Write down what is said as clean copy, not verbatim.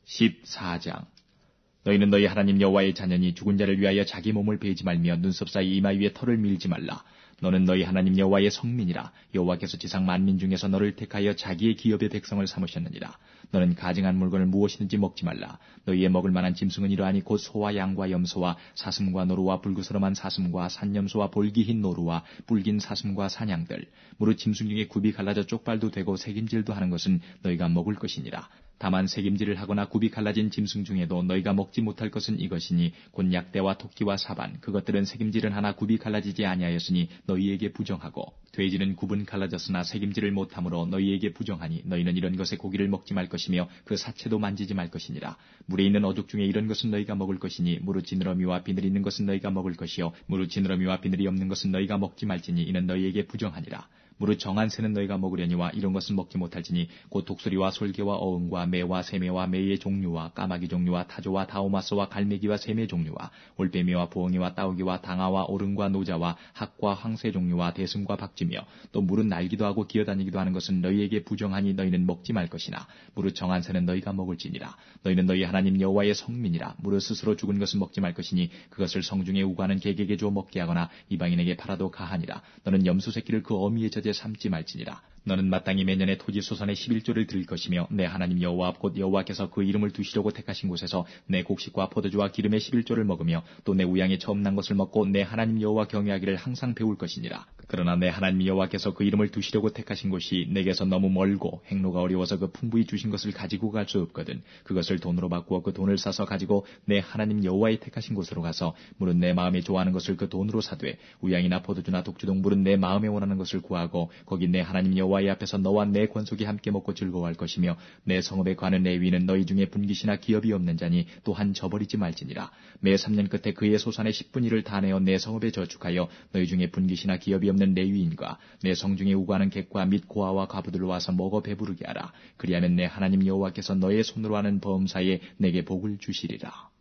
14장. 너희는 너희 하나님 여호와의 자녀니 죽은 자를 위하여 자기 몸을 베지 말며 눈썹 사이 이마 위에 털을 밀지 말라. 너는 너희 하나님 여호와의 성민이라. 여호와께서 지상 만민 중에서 너를 택하여 자기의 기업의 백성을 삼으셨느니라. 너는 가증한 물건을 무엇이든지 먹지 말라. 너희의 먹을 만한 짐승은 이러하니 곧 소와 양과 염소와 사슴과 노루와 불구스름한 사슴과 산염소와 볼기흰 노루와 뿔긴 사슴과 사냥들. 무릇 짐승 중에 굽이 갈라져 쪽발도 되고 새김질도 하는 것은 너희가 먹을 것이니라. 다만 새김질을 하거나 굽이 갈라진 짐승 중에도 너희가 먹지 못할 것은 이것이니 곧 약대와 토끼와 사반. 그것들은 새김질은 하나 굽이 갈라지지 아니하였으니 너희에게 부정하고, 돼지는 굽은 갈라졌으나 새김질을 못하므로 너희에게 부정하니 너희는 이런 것의 고기를 먹지 말 것이며 그 사체도 만지지 말 것이니라. 물에 있는 어족 중에 이런 것은 너희가 먹을 것이니 무릇 지느러미와 비늘이 있는 것은 너희가 먹을 것이요 무릇 지느러미와 비늘이 없는 것은 너희가 먹지 말지니 이는 너희에게 부정하니라. 무릇 정한 새는 너희가 먹으려니와 이런 것은 먹지 못할지니 곧 독수리와 솔개와 어흥과 매와 새매와 매의 종류와 까마귀 종류와 타조와 다오마스와 갈매기와 새매 종류와 올빼미와 부엉이와 따오기와 당아와 오름과 노자와 학과 황새 종류와 대슴과 박쥐며 또 무릇 날기도 하고 기어다니기도 하는 것은 너희에게 부정하니 너희는 먹지 말 것이나 무릇 정한 새는 너희가 먹을지니라. 너희는 너희 하나님 여호와의 성민이라. 무릇 스스로 죽은 것은 먹지 말 것이니 그것을 성중에 우가는 개에게 주어 먹게 하거나 이방인에게 팔아도 가하니라. 너는 염소 새끼를 그 어미의 젖에 삼지 말지니라. 너는 마땅히 매년에 토지 소산의 11조를 드릴 것이며 내 하나님 여호와 곧 여호와께서 그 이름을 두시려고 택하신 곳에서 내 곡식과 포도주와 기름의 11조를 먹으며 또 내 우양이 처음 난 것을 먹고 내 하나님 여호와 경외하기를 항상 배울 것이니라. 그러나 내 하나님 여호와께서 그 이름을 두시려고 택하신 곳이 내게서 너무 멀고 행로가 어려워서 그 풍부히 주신 것을 가지고 갈 수 없거든 그것을 돈으로 바꾸어 그 돈을 사서 가지고 내 하나님 여호와의 택하신 곳으로 가서 물은 내 마음에 좋아하는 것을 그 돈으로 사되 우양이나 포도주나 독주등 물은 내 마음에 원하는 것을 구하고 거기 내 하나님 여호와의 앞에서 너와 내 권속이 함께 먹고 즐거워할 것이며 내 성읍에 관한 레위는 너희 중에 분깃이나 기업이 없는 자니 또한 저버리지 말지니라. 매 3년 끝에 그의 소산의 10분의 1을 다 내어 내 성읍에 저축하여 너희 중에 분깃이나 기업이 없는 레위인과 내 성중에 우고하는 객과 및 고아와 과부들로 와서 먹어 배부르게 하라. 그리하면 내 하나님 여호와께서 너의 손으로 하는 범사에 내게 복을 주시리라.